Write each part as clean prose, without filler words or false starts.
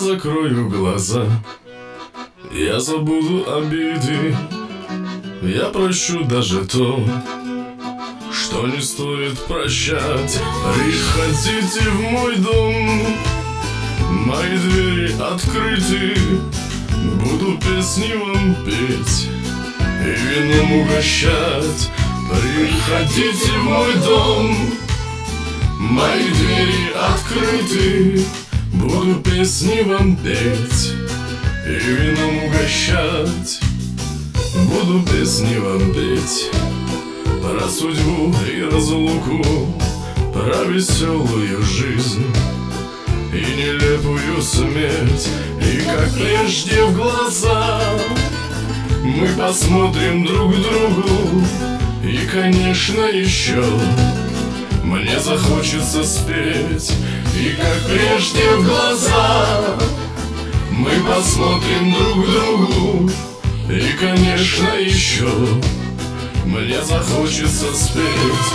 закрою глаза, я забуду обиды, я прощу даже то, что не стоит прощать. Приходите в мой дом, мои двери открыты, буду песни вам петь и вином угощать. Приходите в мой дом, мои двери открыты, буду песни вам петь и вином угощать. Буду песни вам петь про судьбу и разлуку, про веселую жизнь и нелепую смерть. И как прежде в глаза мы посмотрим друг другу, и, конечно, еще мне захочется спеть. И как прежде в глаза мы посмотрим друг другу, и, конечно, еще мне захочется спеть.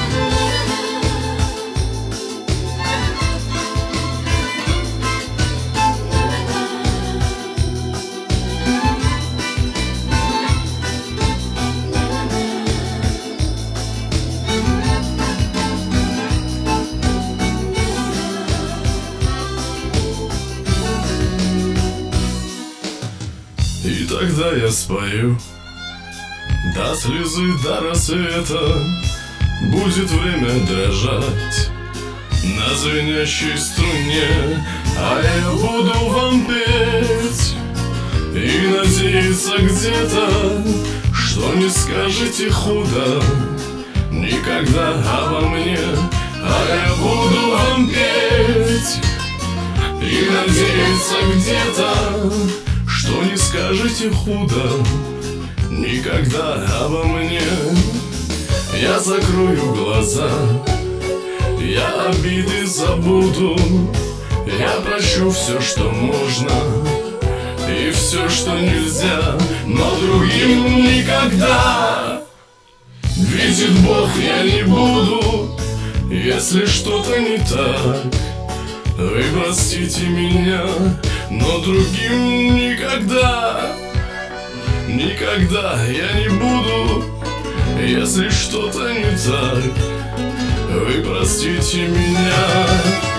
И тогда я спою до слезы, до рассвета. Будет время дрожать на звенящей струне, а я буду вам петь и надеяться где-то, что не скажете худо никогда обо мне. А я буду вам петь и надеяться где-то, что не скажете худо никогда обо мне. Я закрою глаза, я обиды забуду, я прощу все, что можно, и все, что нельзя, но другим никогда. Видит Бог, я не буду, если что-то не так. Вы простите меня, но другим никогда. Никогда я не буду, если что-то не так. Вы простите меня.